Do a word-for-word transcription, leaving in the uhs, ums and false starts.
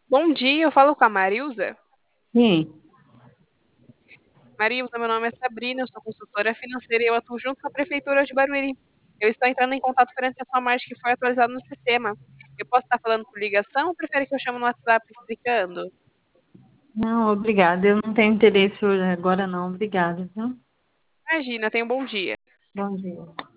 Bom dia, eu falo com a Marilza. Sim. Marilza, meu nome é Sabrina, eu sou consultora financeira e eu atuo junto com a Prefeitura de Barueri. Eu estou entrando em contato frente à sua margem que foi atualizada no sistema. Eu posso estar falando por ligação ou prefere que eu chame no WhatsApp explicando? Não, obrigada. Eu não tenho interesse hoje- agora não. Obrigada, viu? Imagina, tenha um bom dia. Bom dia.